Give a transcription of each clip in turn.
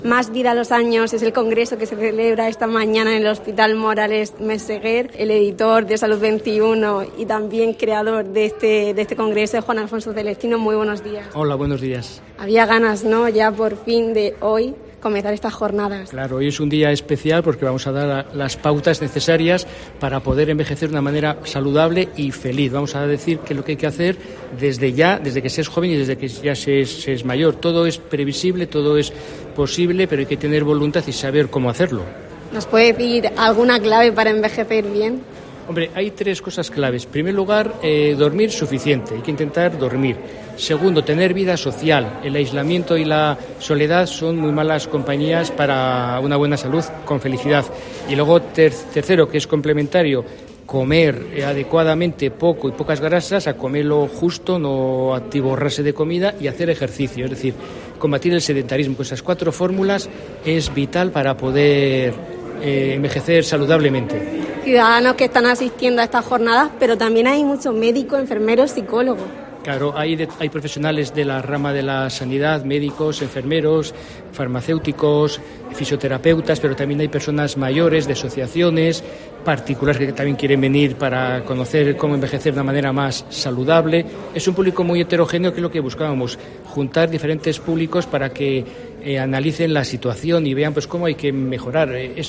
Más vida a los años es el congreso que se celebra esta mañana en el Hospital Morales Meseguer. El editor de Salud 21 y también creador de este congreso es Juan Alfonso Celestino. Muy buenos días. Hola, buenos días. Había ganas, ¿no?, ya por fin de hoy comenzar estas jornadas. Claro, hoy es un día especial porque vamos a dar las pautas necesarias para poder envejecer de una manera saludable y feliz. Vamos a decir que lo que hay que hacer desde que se es joven y desde que ya se es mayor. Todo es previsible, todo es posible, pero hay que tener voluntad y saber cómo hacerlo. ¿Nos puede decir alguna clave para envejecer bien? Hombre, hay 3 cosas claves. En primer lugar, dormir suficiente. Hay que intentar dormir. Segundo, tener vida social. El aislamiento y la soledad son muy malas compañías para una buena salud con felicidad. Y luego, tercero, que es complementario, comer adecuadamente poco y pocas grasas, a comer lo justo, no atiborrarse de comida y hacer ejercicio. Es decir, combatir el sedentarismo. Con esas 4 fórmulas es vital para poder envejecer saludablemente. Ciudadanos que están asistiendo a estas jornadas, pero también hay muchos médicos, enfermeros, psicólogos. Claro, hay profesionales de la rama de la sanidad, médicos, enfermeros, farmacéuticos, fisioterapeutas, pero también hay personas mayores de asociaciones, particulares que también quieren venir para conocer cómo envejecer de una manera más saludable. Es un público muy heterogéneo, que es lo que buscábamos, juntar diferentes públicos para que analicen la situación y vean pues cómo hay que mejorar.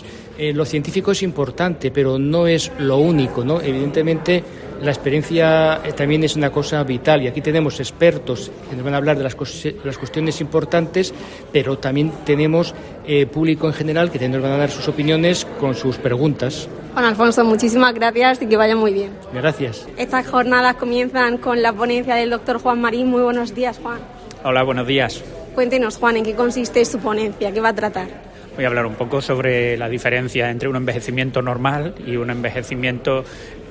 Lo científico es importante, pero no es lo único, ¿no? Evidentemente la experiencia también es una cosa vital y aquí tenemos expertos que nos van a hablar de las cuestiones importantes, pero también tenemos público en general que nos van a dar sus opiniones con sus preguntas. Juan Alfonso, muchísimas gracias y que vaya muy bien. Gracias. Estas jornadas comienzan con la ponencia del doctor Juan Marín. Muy buenos días, Juan. Hola, buenos días. Cuéntenos, Juan, ¿en qué consiste su ponencia? ¿Qué va a tratar? Voy a hablar un poco sobre la diferencia entre un envejecimiento normal y un envejecimiento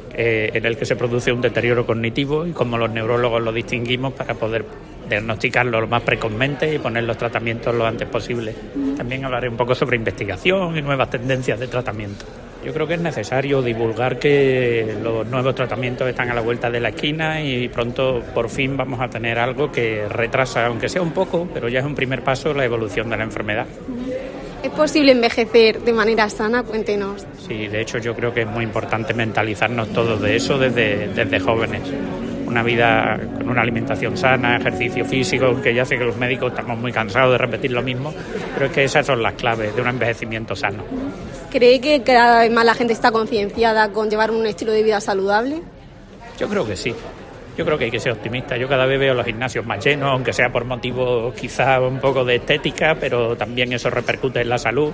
en el que se produce un deterioro cognitivo y cómo los neurólogos lo distinguimos para poder diagnosticarlo lo más precozmente y poner los tratamientos lo antes posible. También hablaré un poco sobre investigación y nuevas tendencias de tratamiento. Yo creo que es necesario divulgar que los nuevos tratamientos están a la vuelta de la esquina y pronto por fin vamos a tener algo que retrasa, aunque sea un poco, pero ya es un primer paso, la evolución de la enfermedad. ¿Es posible envejecer de manera sana? Cuéntenos. Sí, de hecho yo creo que es muy importante mentalizarnos todos de eso desde jóvenes. Una vida con una alimentación sana, ejercicio físico, aunque ya sé que los médicos estamos muy cansados de repetir lo mismo, pero es que esas son las claves de un envejecimiento sano. ¿Cree que cada vez más la gente está concienciada con llevar un estilo de vida saludable? Yo creo que sí. Yo creo que hay que ser optimista. Yo cada vez veo los gimnasios más llenos, aunque sea por motivos quizá un poco de estética, pero también eso repercute en la salud.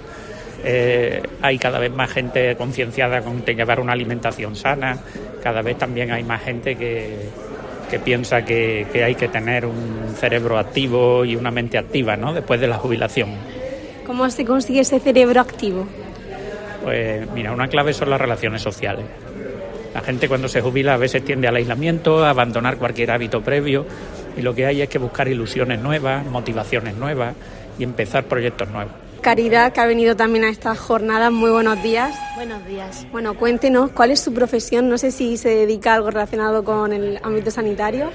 Hay cada vez más gente concienciada con llevar una alimentación sana. Cada vez también hay más gente que piensa que hay que tener un cerebro activo y una mente activa, ¿no?, después de la jubilación. ¿Cómo se consigue ese cerebro activo? Pues mira, una clave son las relaciones sociales. La gente cuando se jubila a veces tiende al aislamiento, a abandonar cualquier hábito previo y lo que hay es que buscar ilusiones nuevas, motivaciones nuevas y empezar proyectos nuevos. Caridad, que ha venido también a estas jornadas, muy buenos días. Buenos días. Bueno, cuéntenos, ¿cuál es su profesión? No sé si se dedica a algo relacionado con el ámbito sanitario.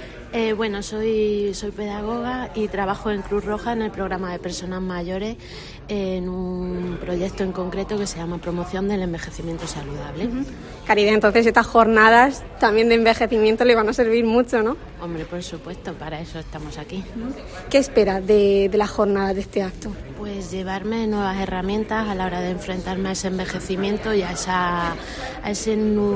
Soy pedagoga y trabajo en Cruz Roja en el programa de personas mayores en un proyecto en concreto que se llama Promoción del Envejecimiento Saludable. Caridad, entonces estas jornadas también de envejecimiento le van a servir mucho, ¿no? Hombre, por supuesto, para eso estamos aquí. ¿Qué espera de las jornadas de este acto? Pues llevarme nuevas herramientas a la hora de enfrentarme a ese envejecimiento y a ese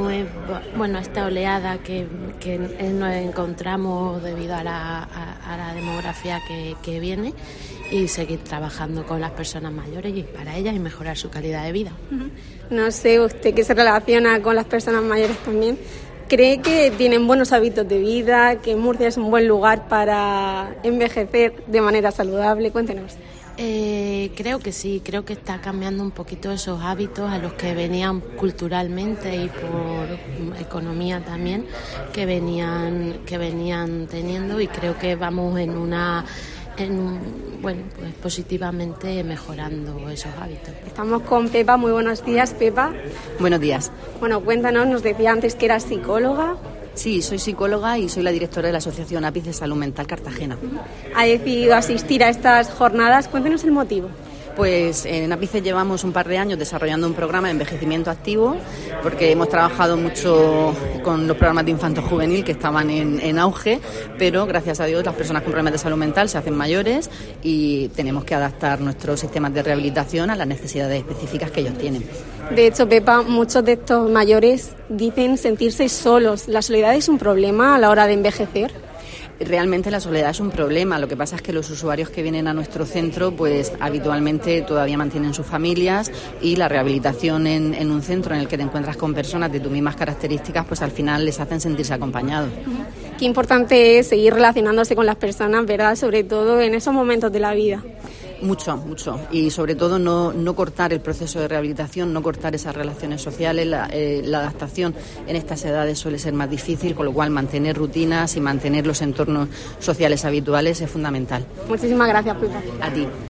esta oleada que nos encontramos debido a la demografía que viene y seguir trabajando con las personas mayores y para ellas y mejorar su calidad de vida. No sé, usted que se relaciona con las personas mayores también, ¿cree que tienen buenos hábitos de vida, que Murcia es un buen lugar para envejecer de manera saludable? Cuéntenos. Creo que sí, creo que está cambiando un poquito esos hábitos a los que venían culturalmente y por economía también que venían teniendo y creo que vamos positivamente mejorando esos hábitos. Estamos con Pepa, muy buenos días, Pepa. Buenos días. Bueno, cuéntanos, nos decía antes que eras psicóloga. Sí, soy psicóloga y soy la directora de la Asociación APIS de Salud Mental Cartagena. ¿Ha decidido asistir a estas jornadas? Cuéntenos el motivo. Pues en Ápice llevamos un par de años desarrollando un programa de envejecimiento activo, porque hemos trabajado mucho con los programas de infanto-juvenil que estaban en auge, pero gracias a Dios las personas con problemas de salud mental se hacen mayores y tenemos que adaptar nuestros sistemas de rehabilitación a las necesidades específicas que ellos tienen. De hecho, Pepa, muchos de estos mayores dicen sentirse solos. ¿La soledad es un problema a la hora de envejecer? Realmente la soledad es un problema. Lo que pasa es que los usuarios que vienen a nuestro centro pues habitualmente todavía mantienen sus familias y la rehabilitación en un centro en el que te encuentras con personas de tus mismas características pues al final les hacen sentirse acompañados. Qué importante es seguir relacionándose con las personas, ¿verdad? Sobre todo en esos momentos de la vida. Mucho. Y sobre todo no cortar el proceso de rehabilitación, no cortar esas relaciones sociales. La adaptación en estas edades suele ser más difícil, con lo cual mantener rutinas y mantener los entornos sociales habituales es fundamental. Muchísimas gracias, Pepa. A ti.